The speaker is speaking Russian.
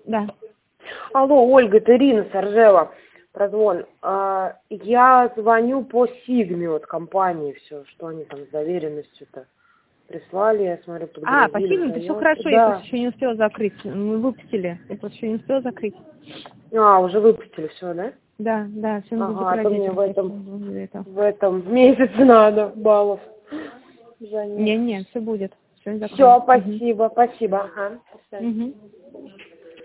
Да. Алло, Ольга, это Ирина Саржева. Прозвон. Я звоню по Сигме от компании, все, что они там с доверенностью-то прислали, я смотрю, По подгрузили. Сигме, это все хорошо, Да. я просто еще не успела закрыть. Мы выпустили, я просто еще не успела закрыть. Уже выпустили все, да? Да, все нужно А то мне закрыть. в этом месяце надо баллов. Не, все будет. Все, спасибо. Ага. Угу.